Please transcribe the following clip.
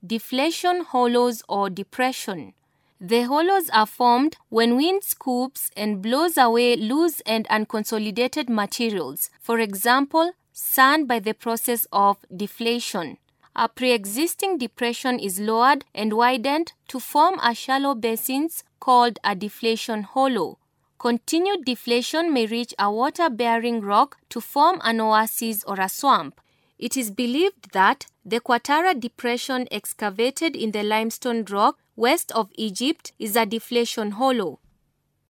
deflation hollows or depression. The hollows are formed when wind scoops and blows away loose and unconsolidated materials, for example, sand by the process of deflation. A pre-existing depression is lowered and widened to form a shallow basin called a deflation hollow. Continued deflation may reach a water-bearing rock to form an oasis or a swamp. It is believed that the Qattara Depression excavated in the limestone rock west of Egypt is a deflation hollow.